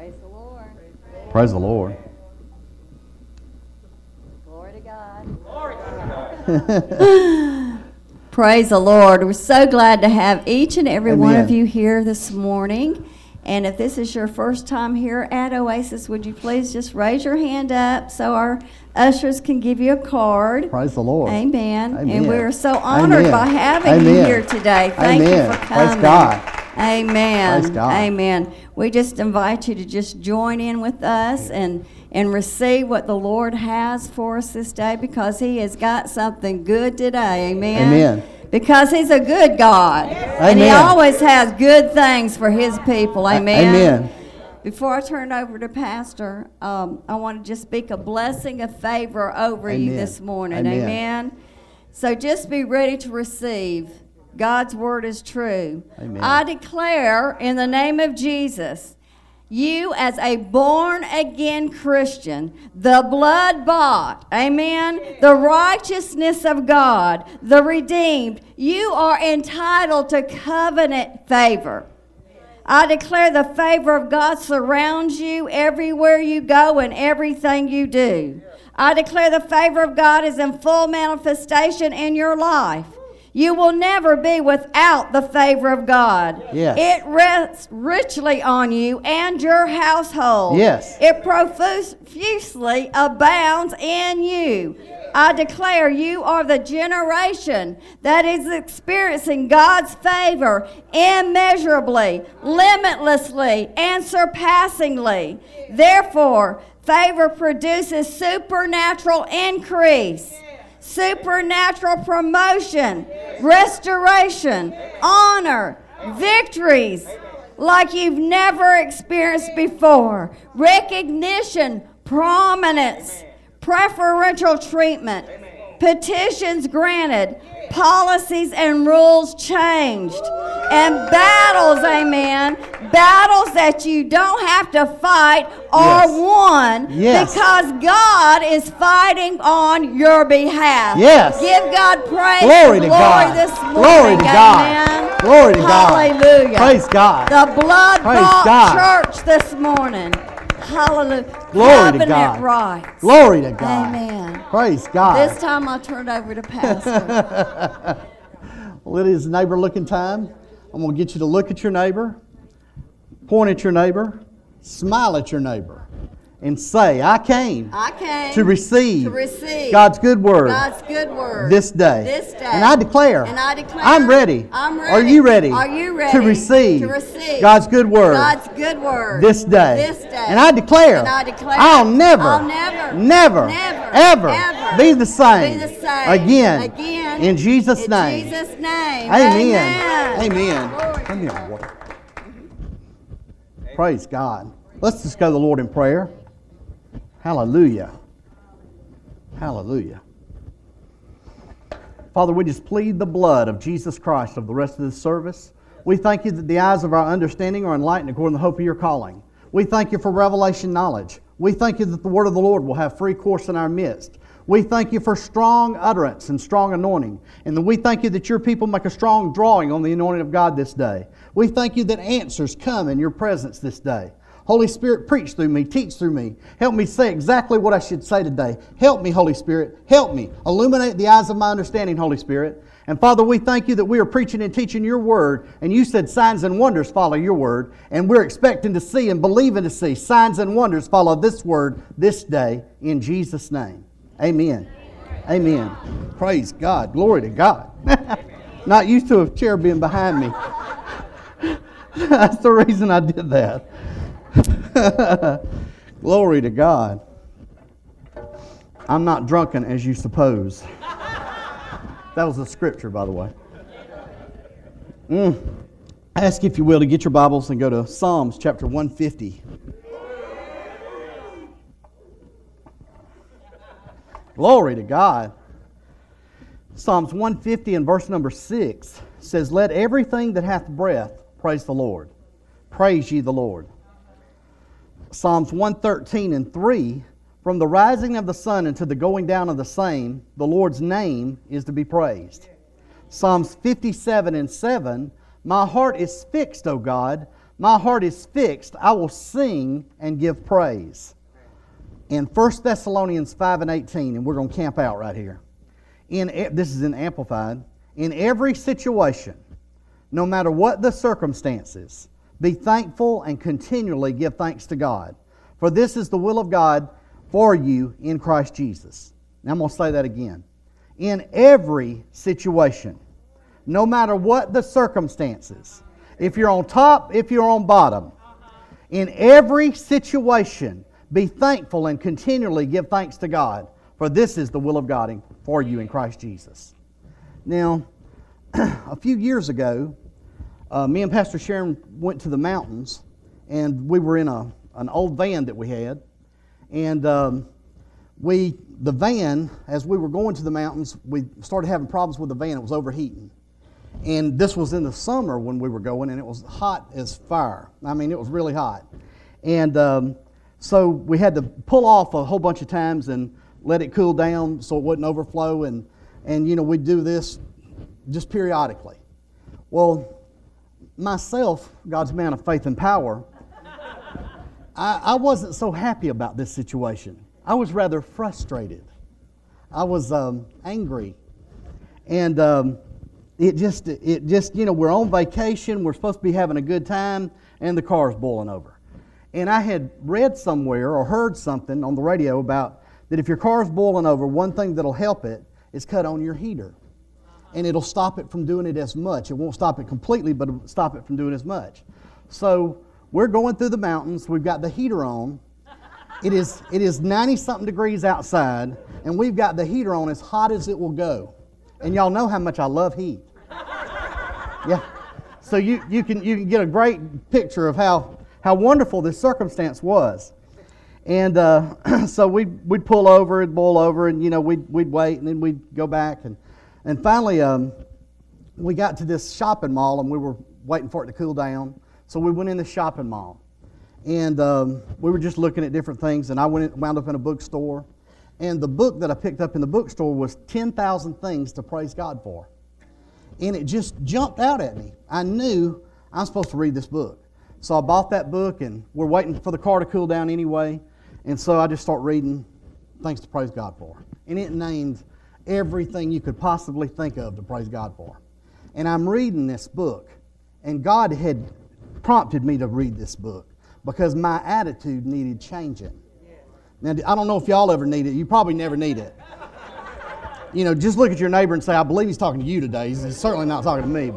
Praise the Lord. Praise the Lord. Glory to God. Glory to God. Praise the Lord. We're so glad to have each and every one of you here this morning. And if this is your first time here at Oasis, would you please just raise your hand up so our ushers can give you a card. Praise the Lord. Amen. Amen. And we're so honored by having you here today. Thank you for coming. Praise God. Amen. Praise God. Amen. We just invite you to just join in with us and receive what the Lord has for us this day, because He has got something good today. Amen. Amen. Because He's a good God. And He always has good things for His people. Amen. Amen. Before I turn it over to Pastor, I want to just speak a blessing of favor over you this morning. Amen. So just be ready to receive. God's word is true. Amen. I declare in the name of Jesus, you as a born-again Christian, the blood-bought, amen, the righteousness of God, the redeemed, you are entitled to covenant favor. I declare the favor of God surrounds you everywhere you go and everything you do. I declare the favor of God is in full manifestation in your life. You will never be without the favor of God. Yes. It rests richly on you and your household. Yes. It profusely abounds in you. I declare you are the generation that is experiencing God's favor immeasurably, limitlessly, and surpassingly. Therefore, favor produces supernatural increase, supernatural promotion, restoration, honor, victories like you've never experienced before, recognition, prominence, preferential treatment, petitions granted, policies and rules changed, and battles, amen, battles that you don't have to fight are won because God is fighting on your behalf. Yes. Give God praise Glory and to glory God. this morning. Glory to God. Amen. Glory to God. Hallelujah. Praise God. The blood-bought God. church this morning. Hallelujah. Glory to Covenant God. rights. Glory to God. Amen. Praise God. This time I'll turn it over to Pastor. Well, it is neighbor looking time. I'm going to get you to look at your neighbor, point at your neighbor, smile at your neighbor, and say, I came to receive God's good word, this day. And I declare, I'm ready. Are you ready to receive God's good word this day? And I declare, I'll never, ever be the same again. In Jesus' name. Amen. Amen. Come here, water. Praise God. Let's just go to the Lord in prayer. Hallelujah. Hallelujah. Father, we just plead the blood of Jesus Christ of the rest of this service. We thank you that the eyes of our understanding are enlightened according to the hope of your calling. We thank you for revelation knowledge. We thank you that the word of the Lord will have free course in our midst. We thank you for strong utterance and strong anointing. And then we thank you that your people make a strong drawing on the anointing of God this day. We thank you that answers come in your presence this day. Holy Spirit, preach through me, teach through me. Help me say exactly what I should say today. Help me, Holy Spirit. Help me. Illuminate the eyes of my understanding, Holy Spirit. And Father, we thank you that we are preaching and teaching your word. And you said signs and wonders follow your word. And we're expecting to see and believing to see signs and wonders follow this word this day in Jesus' name. Amen. Amen. Praise God. Glory to God. Not used to a chair being behind me. That's the reason I did that. Glory to God. I'm not drunken as you suppose. That was a scripture, by the way. I ask, if you will, to get your Bibles and go to Psalms chapter 150. Glory to God. Psalms 150 and verse number 6 says, Let everything that hath breath praise the Lord. Praise ye the Lord. Psalms 113 and 3, From the rising of the sun unto the going down of the same, the Lord's name is to be praised. Psalms 57 and 7, My heart is fixed, O God, My heart is fixed. I will sing and give praise. In 1 Thessalonians 5:18, and we're going to camp out right here. This is in Amplified. In every situation, no matter what the circumstances, be thankful and continually give thanks to God. For this is the will of God for you in Christ Jesus. Now I'm going to say that again. In every situation, no matter what the circumstances, if you're on top, if you're on bottom, in every situation, be thankful and continually give thanks to God, for this is the will of God for you in Christ Jesus. Now, a few years ago, me and Pastor Sharon went to the mountains, and we were in an old van that we had, and the van, as we were going to the mountains, we started having problems with the van. It was overheating. And this was in the summer when we were going, and it was hot as fire. I mean, it was really hot. And so we had to pull off a whole bunch of times and let it cool down so it wouldn't overflow. And we'd do this just periodically. Well, myself, God's man of faith and power, I wasn't so happy about this situation. I was rather frustrated. I was angry. And it just, we're on vacation, we're supposed to be having a good time, and the car's boiling over. And I had read somewhere or heard something on the radio about that if your car's boiling over, one thing that'll help it is cut on your heater. And it'll stop it from doing it as much. It won't stop it completely, but it'll stop it from doing as much. So we're going through the mountains, we've got the heater on. It is 90-something degrees outside, and we've got the heater on as hot as it will go. And y'all know how much I love heat. Yeah. So you can get a great picture of how wonderful this circumstance was. And so we'd pull over, it'd boil over, and we'd wait, and then we'd go back. And finally we got to this shopping mall, and we were waiting for it to cool down. So we went in the shopping mall. And we were just looking at different things, and I wound up in a bookstore. And the book that I picked up in the bookstore was 10,000 Things to Praise God For. And it just jumped out at me. I knew I'm supposed to read this book. So I bought that book, and we're waiting for the car to cool down anyway. And so I just start reading Things to Praise God For. And it named everything you could possibly think of to praise God for. And I'm reading this book, and God had prompted me to read this book because my attitude needed changing. Now, I don't know if y'all ever need it. You probably never need it. Just look at your neighbor and say, I believe he's talking to you today. He's certainly not talking to me.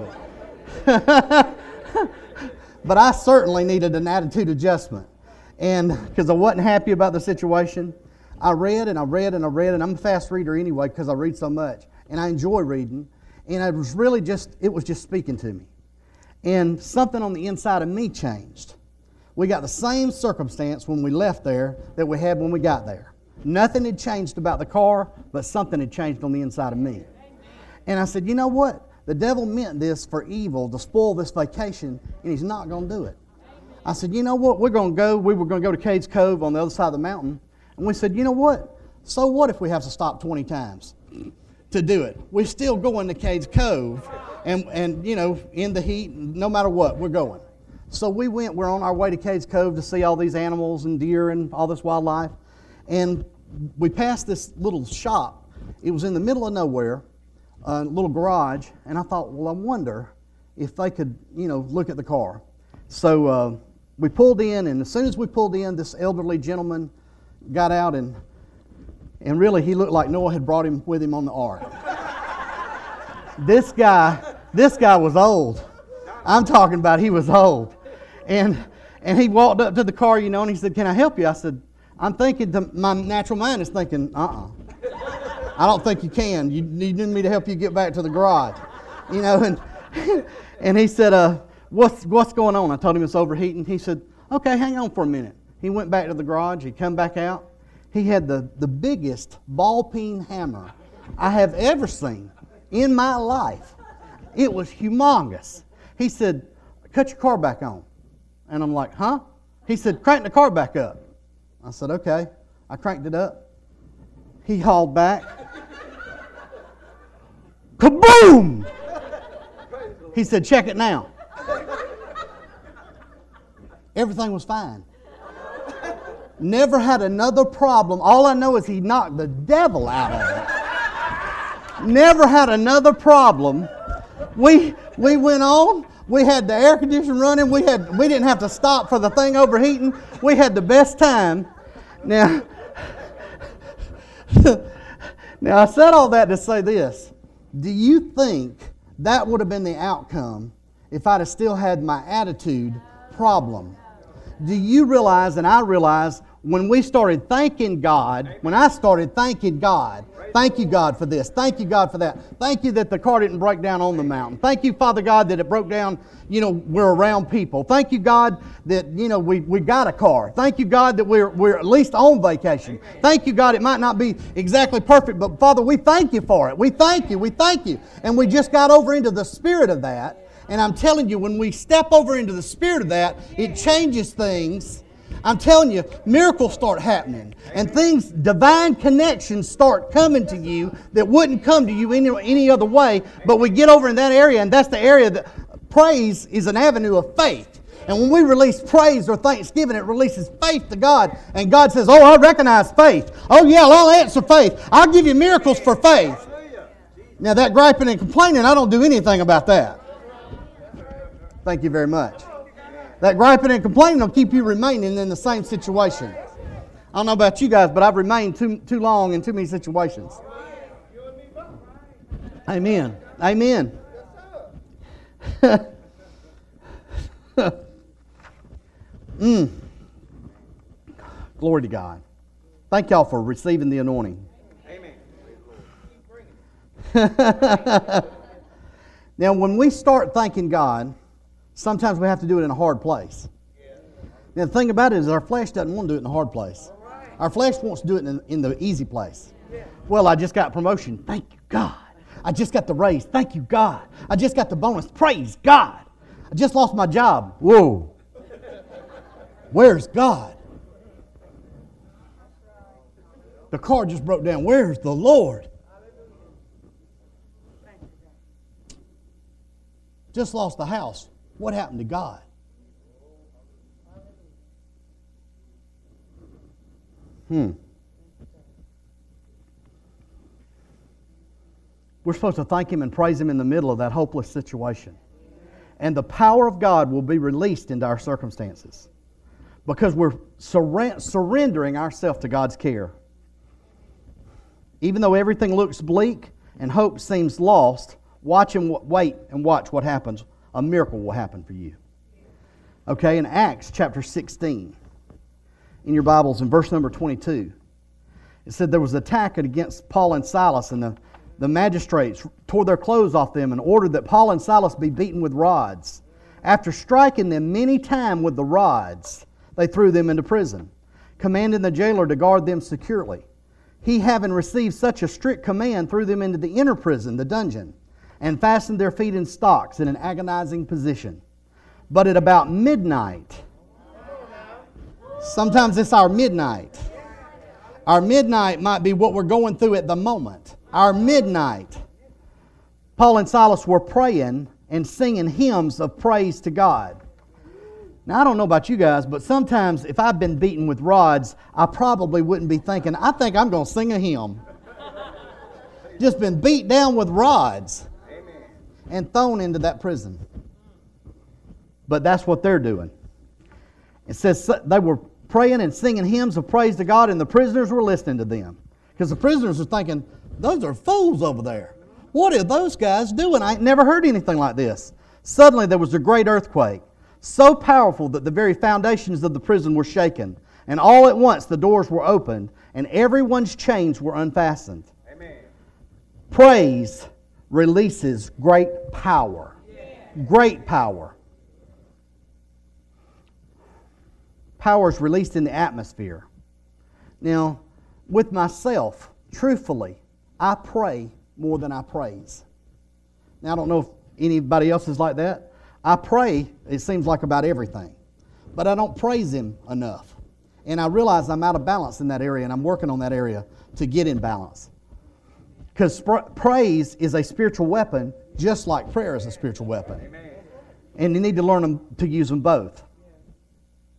But I certainly needed an attitude adjustment. And because I wasn't happy about the situation, I read and I read and I read. And I'm a fast reader anyway because I read so much. And I enjoy reading. And it was just speaking to me. And something on the inside of me changed. We got the same circumstance when we left there that we had when we got there. Nothing had changed about the car, but something had changed on the inside of me. And I said, you know what? The devil meant this for evil, to spoil this vacation, and he's not going to do it. I said, you know what? We were going to go to Cades Cove on the other side of the mountain. And we said, you know what? So what if we have to stop 20 times to do it? We're still going to Cades Cove, and in the heat, no matter what, we're going. So we're on our way to Cades Cove to see all these animals and deer and all this wildlife. And we passed this little shop. It was in the middle of nowhere, a little garage. And I thought, well, I wonder if they could, look at the car. So we pulled in, and as soon as we pulled in, this elderly gentleman got out, and really he looked like Noah had brought him with him on the ark. This guy was old. I'm talking about he was old. And he walked up to the car, and he said, can I help you? I said, I'm thinking, my natural mind is thinking, I don't think you can. You need me to help you get back to the garage. And he said, what's going on? I told him it's overheating. He said, okay, hang on for a minute. He went back to the garage. He come back out. He had the biggest ball peen hammer I have ever seen in my life. It was humongous. He said, cut your car back on. And I'm like, huh? He said, crank the car back up. I said, okay. I cranked it up. He hauled back. Kaboom! He said, check it now. Everything was fine. Never had another problem. All I know is he knocked the devil out of it. Never had another problem. We went on. We had the air conditioner running. We didn't have to stop for the thing overheating. We had the best time. Now, now I said all that to say this. Do you think that would have been the outcome if I'd have still had my attitude problem? Do you realize, and I realize, when we started thanking God, when I started thanking God, thank you, God, for this. Thank you, God, for that. Thank you that the car didn't break down on the mountain. Thank you, Father God, that it broke down, we're around people. Thank you, God, that, we got a car. Thank you, God, that we're at least on vacation. Thank you, God, it might not be exactly perfect, but Father, we thank you for it. We thank you. We thank you. And we just got over into the spirit of that. And I'm telling you, when we step over into the spirit of that, it changes things. I'm telling you, miracles start happening. And things, divine connections start coming to you that wouldn't come to you any other way. But we get over in that area, and that's the area that praise is an avenue of faith. And when we release praise or thanksgiving, it releases faith to God. And God says, oh, I recognize faith. Oh, yeah, I'll answer faith. I'll give you miracles for faith. Now, that griping and complaining, I don't do anything about that. Thank you very much. That griping and complaining will keep you remaining in the same situation. I don't know about you guys, but I've remained too long in too many situations. Amen. Amen. Glory to God. Thank y'all for receiving the anointing. Amen. Now, when we start thanking God, sometimes we have to do it in a hard place. Now, the thing about it is our flesh doesn't want to do it in a hard place. Our flesh wants to do it in the easy place. Well, I just got promotion. Thank you, God. I just got the raise. Thank you, God. I just got the bonus. Praise God. I just lost my job. Whoa. Where's God? The car just broke down. Where's the Lord? Just lost the house. What happened to God? We're supposed to thank Him and praise Him in the middle of that hopeless situation. And the power of God will be released into our circumstances because we're surrendering ourselves to God's care. Even though everything looks bleak and hope seems lost, wait and watch what happens. A miracle will happen for you. Okay, in Acts chapter 16, in your Bibles, in verse number 22, it said there was an attack against Paul and Silas, and the magistrates tore their clothes off them and ordered that Paul and Silas be beaten with rods. After striking them many times with the rods, they threw them into prison, commanding the jailer to guard them securely. He, having received such a strict command, threw them into the inner prison, the dungeon, and fastened their feet in stocks in an agonizing position. But at about midnight, sometimes it's our midnight. Our midnight might be what we're going through at the moment. Our midnight. Paul and Silas were praying and singing hymns of praise to God. Now, I don't know about you guys, but sometimes if I've been beaten with rods, I probably wouldn't be thinking, I think I'm going to sing a hymn. Just been beat down with rods and thrown into that prison. But that's what they're doing. It says they were praying and singing hymns of praise to God, and the prisoners were listening to them. Because the prisoners were thinking, those are fools over there. What are those guys doing? I ain't never heard anything like this. Suddenly there was a great earthquake, so powerful that the very foundations of the prison were shaken. And all at once the doors were opened, and everyone's chains were unfastened. Amen. Praise releases great power. Great power. Power is released in the atmosphere. Now, with myself, truthfully, I pray more than I praise. Now, I don't know if anybody else is like that. I pray, it seems like, about everything. But I don't praise Him enough. And I realize I'm out of balance in that area, and I'm working on that area to get in balance. Because praise is a spiritual weapon, just like prayer is a spiritual weapon. Amen. And you need to learn to use them both.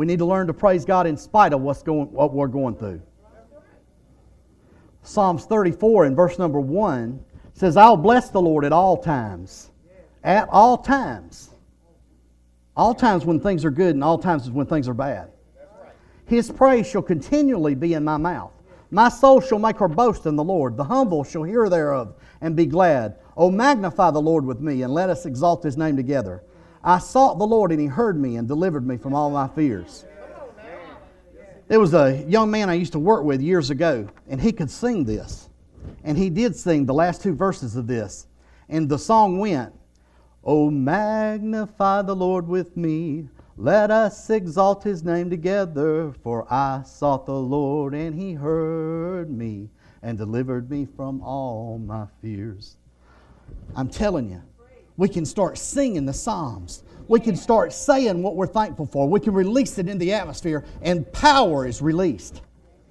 We need to learn to praise God in spite of what we're going through. Psalms 34 in verse number 1 says, I'll bless the Lord at all times. At all times. All times when things are good and all times when things are bad. His praise shall continually be in my mouth. My soul shall make her boast in the Lord. The humble shall hear thereof and be glad. O magnify the Lord with me, and let us exalt His name together. I sought the Lord, and He heard me and delivered me from all my fears. There was a young man I used to work with years ago, and he could sing this. And he did sing the last two verses of this. And the song went, O magnify the Lord with me. Let us exalt His name together. For I sought the Lord, and He heard me and delivered me from all my fears. I'm telling you, we can start singing the Psalms. We can start saying what we're thankful for. We can release it in the atmosphere, and power is released.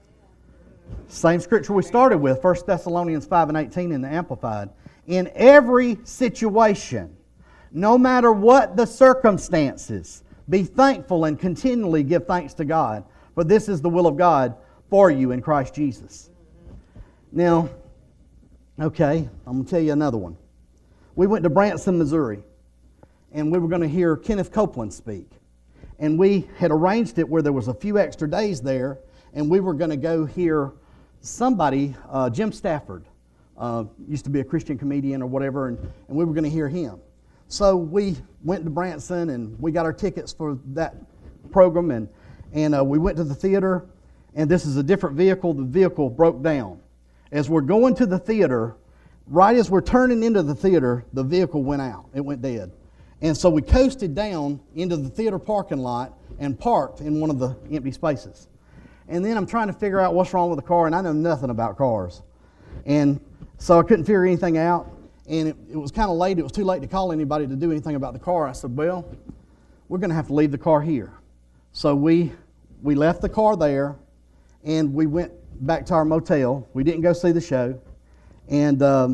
Same scripture we started with, 1 Thessalonians 5:18 in the Amplified. In every situation, no matter what the circumstances, be thankful and continually give thanks to God, for this is the will of God for you in Christ Jesus. Now, okay, I'm going to tell you another one. We went to Branson, Missouri, and we were going to hear Kenneth Copeland speak. And we had arranged it where there was a few extra days there, and we were going to go hear somebody, Jim Stafford, used to be a Christian comedian or whatever, and we were going to hear him. So we went to Branson, and we got our tickets for that program, and we went to the theater, and this is a different vehicle. The vehicle broke down. As we're going to the theater, right as we're turning into the theater, the vehicle went out. It went dead. And so we coasted down into the theater parking lot and parked in one of the empty spaces. And then I'm trying to figure out what's wrong with the car, and I know nothing about cars. And so I couldn't figure anything out. And it was kind of late. It was too late to call anybody to do anything about the car. I said, well, we're going to have to leave the car here. So we left the car there, and we went back to our motel. We didn't go see the show. And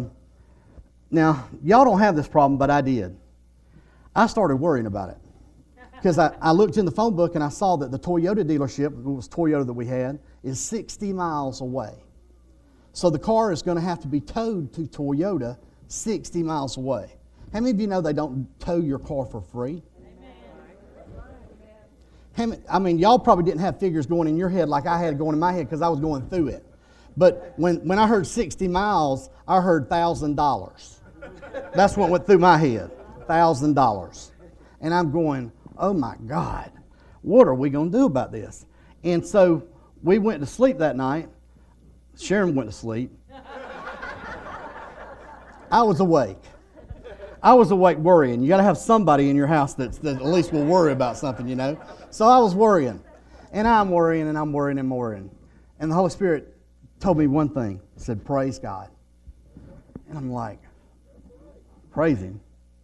now, y'all don't have this problem, but I did. I started worrying about it. Because I looked in the phone book and I saw that the Toyota dealership, it was Toyota that we had, is 60 miles away. So the car is going to have to be towed to Toyota 60 miles away. How many of you know they don't tow your car for free? I mean, y'all probably didn't have figures going in your head like I had going in my head because I was going through it. But when I heard 60 miles, I heard $1,000. That's what went through my head, $1,000. And I'm going, oh my God, what are we going to do about this? And so we went to sleep that night. Sharon went to sleep. I was awake. I was awake worrying. You got to have somebody in your house that at least will worry about something, you know. So I was worrying. And I'm worrying and I'm worrying and worrying. And the Holy Spirit told me one thing. He said, praise God. And I'm like, praise Him.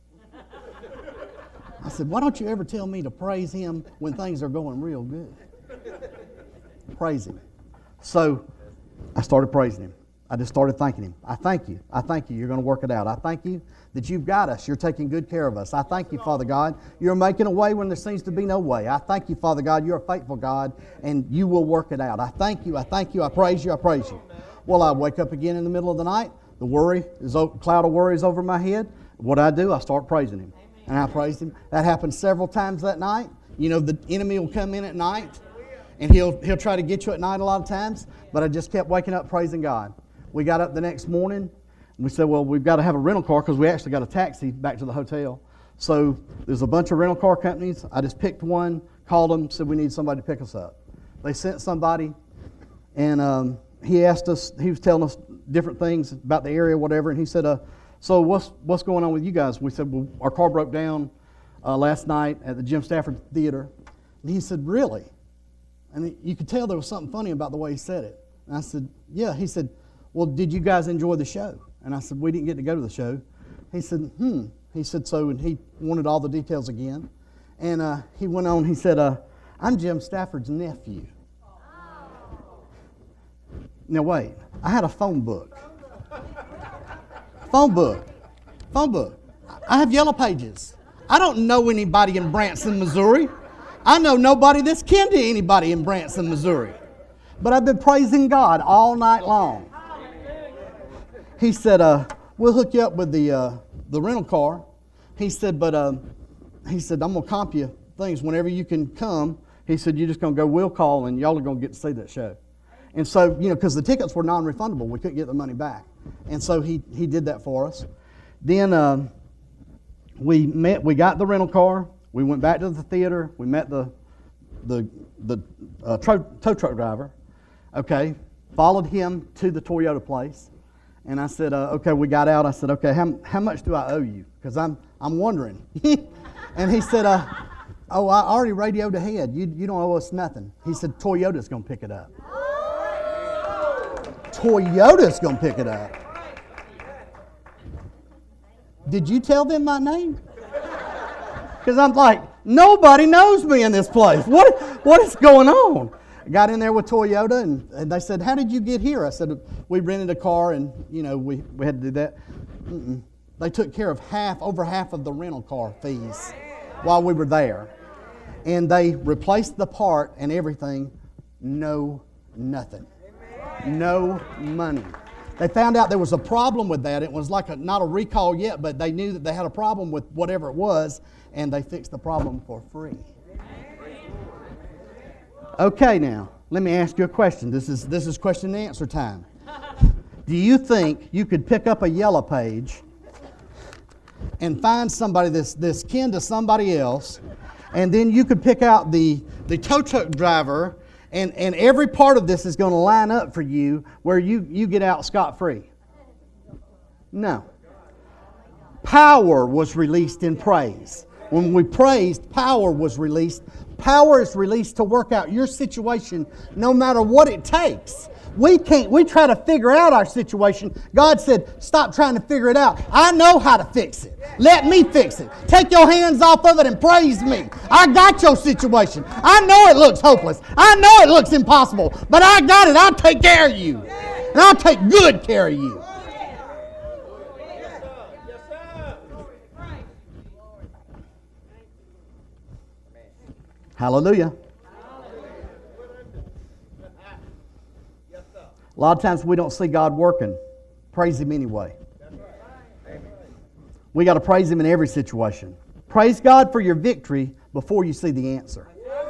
I said, why don't you ever tell me to praise Him when things are going real good? Praise Him. So I started praising Him. I just started thanking Him. I thank you. I thank you. You're going to work it out. I thank you that you've got us. You're taking good care of us. I thank you, Father God. You're making a way when there seems to be no way. I thank you, Father God. You're a faithful God, and you will work it out. I thank you. I thank you. I praise you. I praise you. Well, I wake up again in the middle of the night. The cloud of worry is over my head. What do? I start praising Him. And I praised Him. That happened several times that night. You know, the enemy will come in at night, and he'll try to get you at night a lot of times. But I just kept waking up praising God. We got up the next morning, and we said, well, we've got to have a rental car because we actually got a taxi back to the hotel. So there's a bunch of rental car companies. I just picked one, called them, said we need somebody to pick us up. They sent somebody, and he asked us, he was telling us different things about the area, whatever, and he said, so what's going on with you guys? We said, well, our car broke down last night at the Jim Stafford Theater. And he said, really? And you could tell there was something funny about the way he said it. And I said, yeah. He said, well, did you guys enjoy the show? And I said, we didn't get to go to the show. He said, He said, so, and he wanted all the details again. And he went on, he said, I'm Jim Stafford's nephew. Now wait, I had a phone book. Phone book. I have Yellow Pages. I don't know anybody in Branson, Missouri. I know nobody that's kin to anybody in Branson, Missouri. But I've been praising God all night long. He said, we'll hook you up with the rental car. He said, but I'm going to comp you things whenever you can come. He said, you're just going to go will call and y'all are going to get to see that show. And so, because the tickets were non-refundable, we couldn't get the money back. And so he did that for us. Then we got the rental car. We went back to the theater. We met the tow truck driver. Okay, followed him to the Toyota place. And I said, okay, we got out. I said, okay, how much do I owe you? Because I'm wondering. And he said, oh, I already radioed ahead. You don't owe us nothing. He said, Toyota's going to pick it up. Toyota's going to pick it up. Did you tell them my name? Because I'm like, nobody knows me in this place. What is going on? I got in there with Toyota, and they said, how did you get here? I said, we rented a car, and, we had to do that. They took care of over half of the rental car fees while we were there. And they replaced the part and everything. Nothing. No money. They found out there was a problem with that. It was like not a recall yet, but they knew that they had a problem with whatever it was, and they fixed the problem for free. Okay, now, let me ask you a question. This is question and answer time. Do you think you could pick up a yellow page and find somebody that's kin to somebody else, and then you could pick out the tow truck driver, and every part of this is going to line up for you where you get out scot-free? No. Power was released in praise. When we praised, power was released. Power is released to work out your situation no matter what it takes. We try to figure out our situation. God said, stop trying to figure it out. I know how to fix it. Let me fix it. Take your hands off of it and praise me. I got your situation. I know it looks hopeless. I know it looks impossible. But I got it. I'll take care of you. And I'll take good care of you. Hallelujah. A lot of times we don't see God working. Praise Him anyway. We got to praise Him in every situation. Praise God for your victory before you see the answer.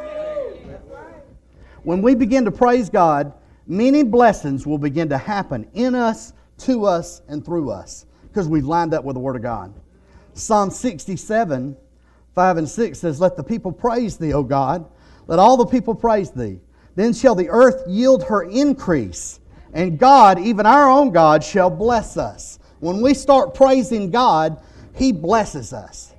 When we begin to praise God, many blessings will begin to happen in us, to us, and through us because we've lined up with the Word of God. Psalm 67, 5 and 6 says, let the people praise Thee, O God. Let all the people praise Thee. Then shall the earth yield her increase. And God, even our own God, shall bless us. When we start praising God, He blesses us.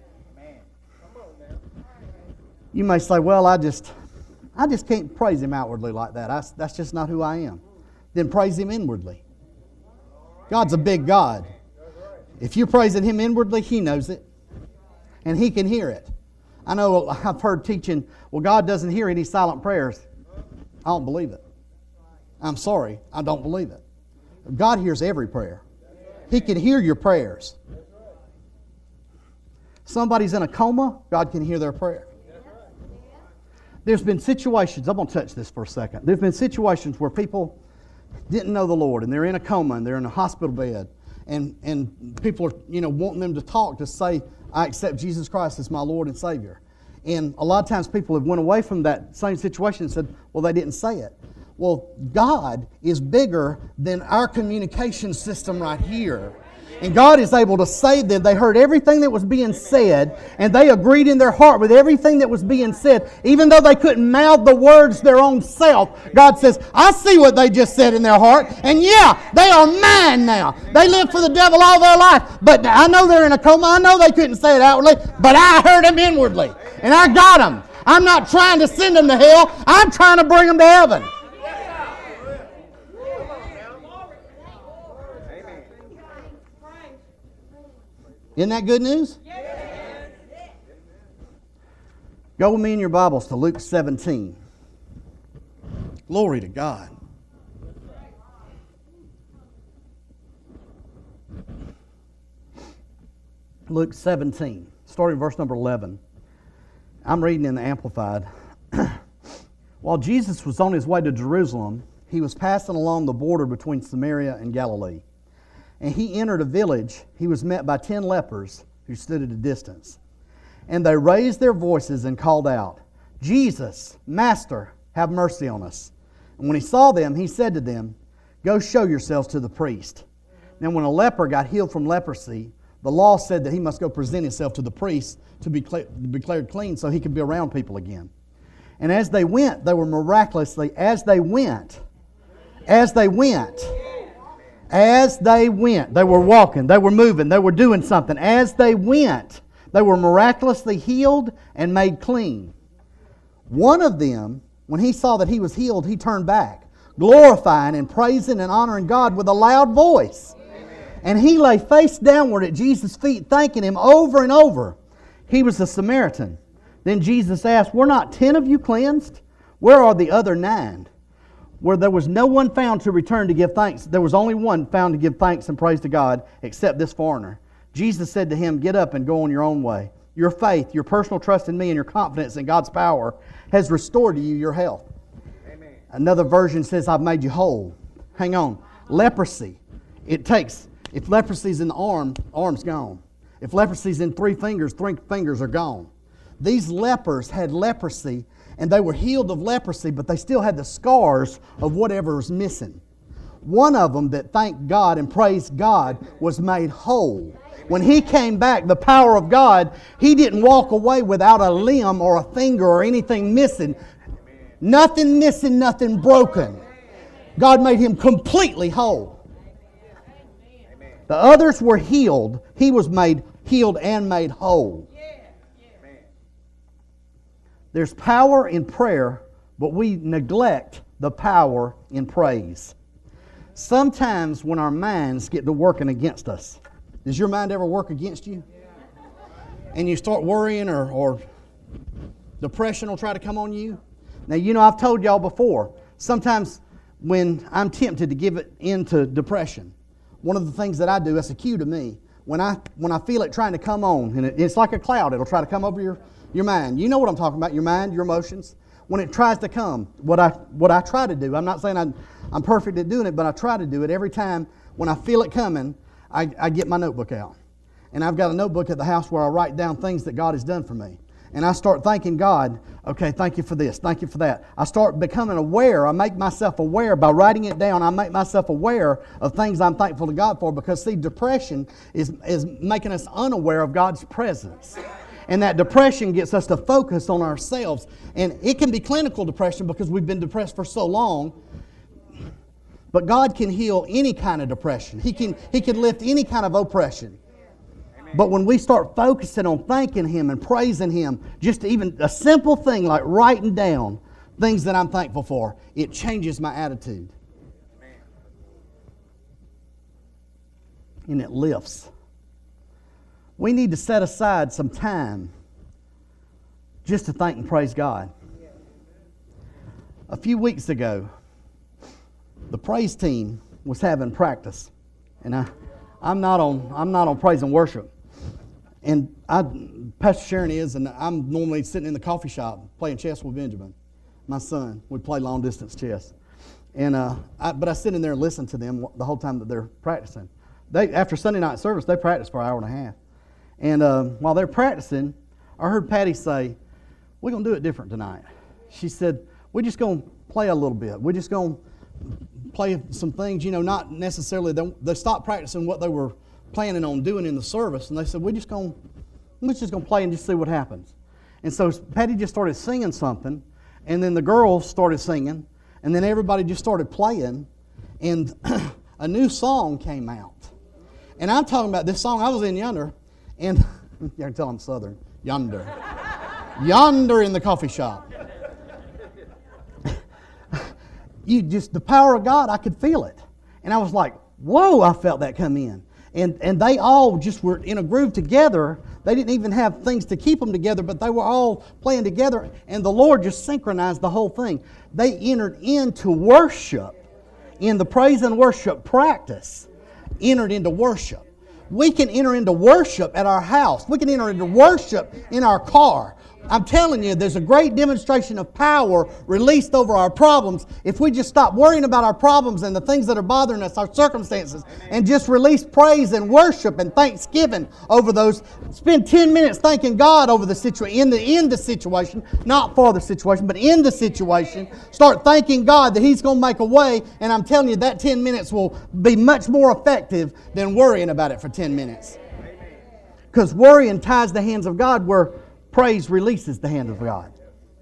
You may say, well, I just can't praise Him outwardly like that. That's just not who I am. Then praise Him inwardly. God's a big God. If you're praising Him inwardly, He knows it. And He can hear it. I know I've heard teaching, well, God doesn't hear any silent prayers. I don't believe it. I'm sorry, I don't believe it. God hears every prayer. He can hear your prayers. Somebody's in a coma, God can hear their prayer. There's been situations, I'm going to touch this for a second. There's been situations where people didn't know the Lord and they're in a coma and they're in a hospital bed and people are wanting them to talk to say, I accept Jesus Christ as my Lord and Savior. And a lot of times people have went away from that same situation and said, well, they didn't say it. Well, God is bigger than our communication system right here. And God is able to save them. They heard everything that was being said, and they agreed in their heart with everything that was being said. Even though they couldn't mouth the words their own self, God says, I see what they just said in their heart, and yeah, they are mine now. They lived for the devil all their life, but I know they're in a coma. I know they couldn't say it outwardly, but I heard them inwardly, and I got them. I'm not trying to send them to hell. I'm trying to bring them to heaven. Isn't that good news? Yes. Go with me in your Bibles to Luke 17. Glory to God. Luke 17, starting verse number 11. I'm reading in the Amplified. While Jesus was on his way to Jerusalem, he was passing along the border between Samaria and Galilee. And he entered a village. He was met by 10 lepers who stood at a distance. And they raised their voices and called out, "Jesus, Master, have mercy on us." And when he saw them, he said to them, "Go show yourselves to the priest." Now when a leper got healed from leprosy, the law said that he must go present himself to the priest to be declared clean so he could be around people again. And as they went, they were miraculously, as they went, they were walking, they were moving, they were doing something. As they went, they were miraculously healed and made clean. One of them, when he saw that he was healed, he turned back, glorifying and praising and honoring God with a loud voice. And he lay face downward at Jesus' feet, thanking him over and over. He was a Samaritan. Then Jesus asked, "Were not 10 of you cleansed? Where are the other 9? Where there was no one found to return to give thanks. There was only one found to give thanks and praise to God, except this foreigner." Jesus said to him, "Get up and go on your own way. Your faith, your personal trust in me, and your confidence in God's power has restored to you your health." Amen. Another version says, "I've made you whole." Hang on. Leprosy. If leprosy's in the arm's gone. If leprosy's in 3 fingers are gone. These lepers had leprosy, and they were healed of leprosy, but they still had the scars of whatever was missing. One of them that thanked God and praised God was made whole. When he came back, the power of God, he didn't walk away without a limb or a finger or anything missing. Nothing missing, nothing broken. God made him completely whole. The others were healed. He was made healed and made whole. There's power in prayer, but we neglect the power in praise. Sometimes when our minds get to working against us, does your mind ever work against you? And you start worrying or depression will try to come on you? Now, you know, I've told y'all before, sometimes when I'm tempted to give it into depression, one of the things that I do, that's a cue to me, when I feel it trying to come on, and it's like a cloud, it'll try to come over your mind. You know what I'm talking about, your mind, your emotions. When it tries to come, what I try to do, I'm not saying I'm perfect at doing it, but I try to do it every time when I feel it coming, I get my notebook out. And I've got a notebook at the house where I write down things that God has done for me. And I start thanking God, okay, thank you for this, thank you for that. I start becoming aware. I make myself aware by writing it down. I make myself aware of things I'm thankful to God for, because, see, depression is making us unaware of God's presence. And that depression gets us to focus on ourselves. And it can be clinical depression because we've been depressed for so long. But God can heal any kind of depression. He can lift any kind of oppression. But when we start focusing on thanking Him and praising Him, just even a simple thing like writing down things that I'm thankful for, it changes my attitude. And it lifts. We need to set aside some time just to thank and praise God. A few weeks ago, the praise team was having practice. And I'm not on praise and worship. And Pastor Sharon is, and I'm normally sitting in the coffee shop playing chess with Benjamin, my son. We play long distance chess, and but I sit in there and listen to them the whole time that they're practicing. After Sunday night service, they practice for an hour and a half, and while they're practicing, I heard Patty say, "We're gonna do it different tonight." She said, "We're just gonna play a little bit. We're just gonna play some things, not necessarily." They stopped practicing what they were planning on doing in the service, and they said, we're just gonna play and just see what happens. And so Patty just started singing something, and then the girls started singing, and then everybody just started playing, and a new song came out. And I'm talking about this song. I was in yonder, and you can tell I'm Southern. Yonder in the coffee shop. The power of God, I could feel it. And I was like, whoa, I felt that come in. And they all just were in a groove together. They didn't even have things to keep them together, but they were all playing together, and the Lord just synchronized the whole thing. They entered into worship, in the praise and worship practice, entered into worship. We can enter into worship at our house. We can enter into worship in our car. I'm telling you, there's a great demonstration of power released over our problems if we just stop worrying about our problems and the things that are bothering us, our circumstances, and just release praise and worship and thanksgiving over those. Spend 10 minutes thanking God over the situation, in the situation, not for the situation, but in the situation. Start thanking God that He's going to make a way, and I'm telling you, that 10 minutes will be much more effective than worrying about it for 10 minutes. Because worrying ties the hands of God where praise releases the hand of God.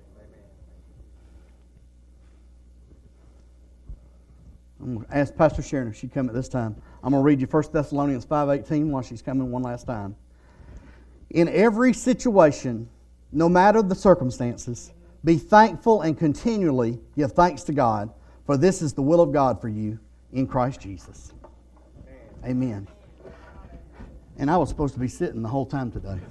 I'm going to ask Pastor Sharon if she'd come at this time. I'm going to read you 1 Thessalonians 5:18 while she's coming one last time. In every situation, no matter the circumstances, be thankful and continually give thanks to God, for this is the will of God for you in Christ Jesus. Amen. And I was supposed to be sitting the whole time today.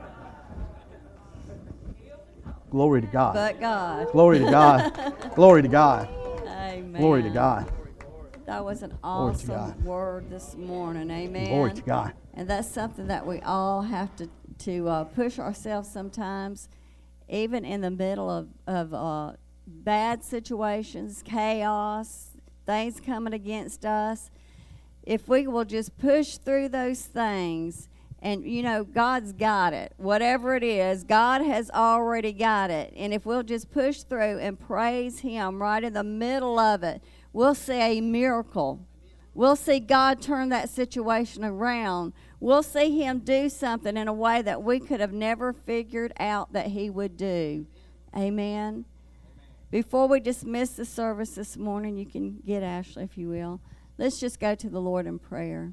Glory to God. But God. Glory to God. Glory to God. Amen. Glory to God. That was an awesome word this morning. Amen. Glory to God. And that's something that we all have to push ourselves sometimes, even in the middle of bad situations, chaos, things coming against us. If we will just push through those things, and, you know, God's got it. Whatever it is, God has already got it. And if we'll just push through and praise Him right in the middle of it, we'll see a miracle. We'll see God turn that situation around. We'll see Him do something in a way that we could have never figured out that He would do. Amen. Before we dismiss the service this morning, you can get Ashley if you will. Let's just go to the Lord in prayer.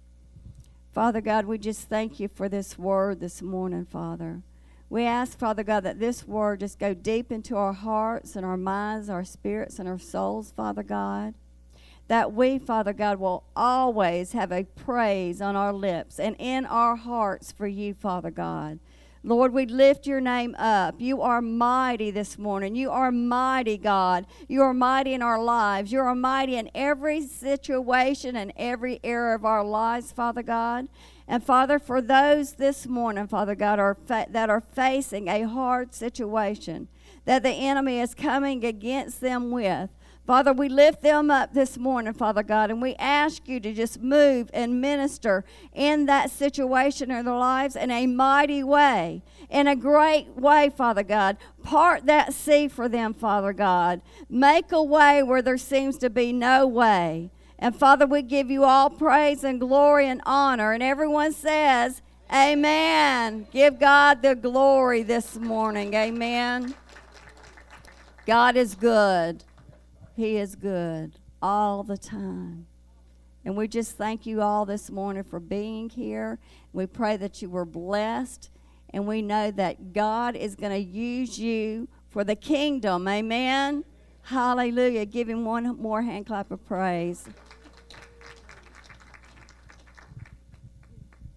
Father God, we just thank you for this word this morning, Father. We ask, Father God, that this word just go deep into our hearts and our minds, our spirits and our souls, Father God. That we, Father God, will always have a praise on our lips and in our hearts for you, Father God. Lord, we lift your name up. You are mighty this morning. You are mighty, God. You are mighty in our lives. You are mighty in every situation and every area of our lives, Father God. And, Father, for those this morning, Father God, that are facing a hard situation that the enemy is coming against them with, Father, we lift them up this morning, Father God, and we ask you to just move and minister in that situation in their lives in a mighty way, in a great way, Father God. Part that sea for them, Father God. Make a way where there seems to be no way. And, Father, we give you all praise and glory and honor. And everyone says, amen. Give God the glory this morning. Amen. God is good. He is good all the time. And we just thank you all this morning for being here. We pray that you were blessed. And we know that God is going to use you for the kingdom. Amen. Hallelujah. Give him one more hand clap of praise.